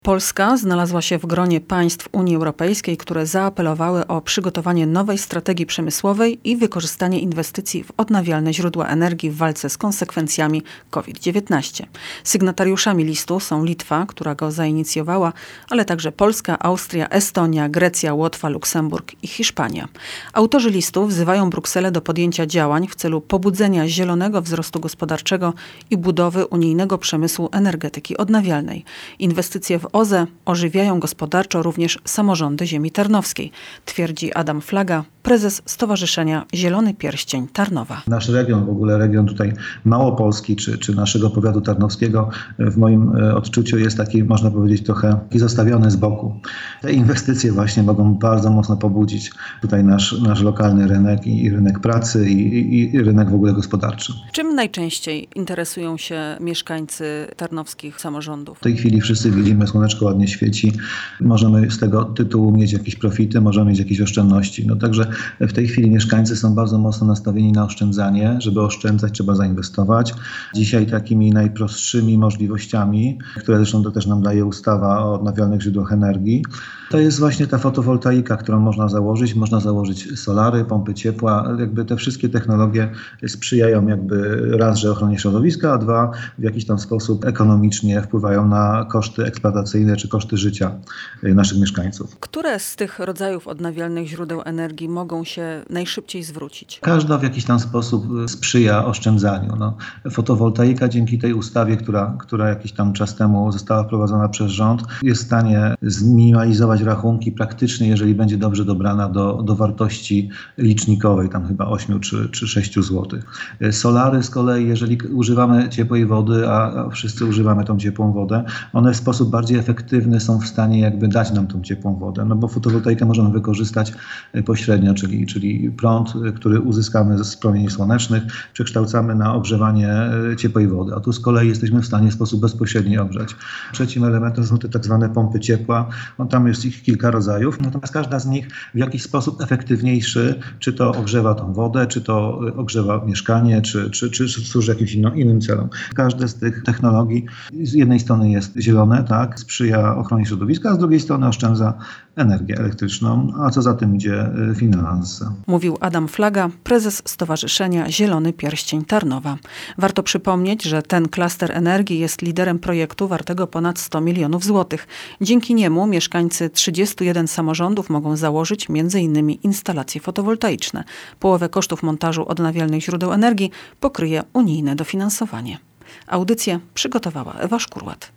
Polska znalazła się w gronie państw Unii Europejskiej, które zaapelowały o przygotowanie nowej strategii przemysłowej i wykorzystanie inwestycji w odnawialne źródła energii w walce z konsekwencjami COVID-19. Sygnatariuszami listu są Litwa, która go zainicjowała, ale także Polska, Austria, Estonia, Grecja, Łotwa, Luksemburg i Hiszpania. Autorzy listu wzywają Brukselę do podjęcia działań w celu pobudzenia zielonego wzrostu gospodarczego i budowy unijnego przemysłu energetyki odnawialnej. Inwestycje w OZE ożywiają gospodarczo również samorządy ziemi tarnowskiej, twierdzi Adam Flaga, prezes Stowarzyszenia Zielony Pierścień Tarnowa. Nasz region, w ogóle region tutaj Małopolski czy naszego powiatu tarnowskiego w moim odczuciu jest taki, można powiedzieć, trochę zostawiony z boku. Te inwestycje właśnie mogą bardzo mocno pobudzić tutaj nasz lokalny rynek i rynek pracy i rynek w ogóle gospodarczy. Czym najczęściej interesują się mieszkańcy tarnowskich samorządów? W tej chwili wszyscy widzimy, słoneczko ładnie świeci, możemy z tego tytułu mieć jakieś profity, możemy mieć jakieś oszczędności. Także w tej chwili mieszkańcy są bardzo mocno nastawieni na oszczędzanie. Żeby oszczędzać, trzeba zainwestować. Dzisiaj takimi najprostszymi możliwościami, które zresztą to też nam daje ustawa o odnawialnych źródłach energii, to jest właśnie ta fotowoltaika, którą można założyć. Można założyć solary, pompy ciepła. Jakby te wszystkie technologie sprzyjają raz, że ochronie środowiska, a dwa, w jakiś tam sposób ekonomicznie wpływają na koszty eksploatacyjne czy koszty życia naszych mieszkańców. Które z tych rodzajów odnawialnych źródeł energii mogą się najszybciej zwrócić? Każda w jakiś tam sposób sprzyja oszczędzaniu. Fotowoltaika dzięki tej ustawie, która jakiś tam czas temu została wprowadzona przez rząd, jest w stanie zminimalizować rachunki praktycznie, jeżeli będzie dobrze dobrana do wartości licznikowej, tam chyba 8 czy 6 zł. Solary z kolei, jeżeli używamy ciepłej wody, a wszyscy używamy tą ciepłą wodę, one w sposób bardziej efektywny są w stanie dać nam tą ciepłą wodę, bo fotowoltaikę możemy wykorzystać pośrednio, czyli prąd, który uzyskamy z promieni słonecznych, przekształcamy na ogrzewanie ciepłej wody, a tu z kolei jesteśmy w stanie w sposób bezpośredni ogrzać. Trzecim elementem są te tak zwane pompy ciepła. Tam jest ich kilka rodzajów, natomiast każda z nich w jakiś sposób efektywniejszy, czy to ogrzewa tą wodę, czy to ogrzewa mieszkanie, czy służy jakimś innym celom. Każde z tych technologii z jednej strony jest zielone, tak, sprzyja ochronie środowiska, a z drugiej strony oszczędza energię elektryczną, a co za tym idzie finanse. Mówił Adam Flaga, prezes Stowarzyszenia Zielony Pierścień Tarnowa. Warto przypomnieć, że ten klaster energii jest liderem projektu wartego ponad 100 milionów złotych. Dzięki niemu mieszkańcy 31 samorządów mogą założyć m.in. instalacje fotowoltaiczne. Połowę kosztów montażu odnawialnych źródeł energii pokryje unijne dofinansowanie. Audycję przygotowała Ewa Szkurłat.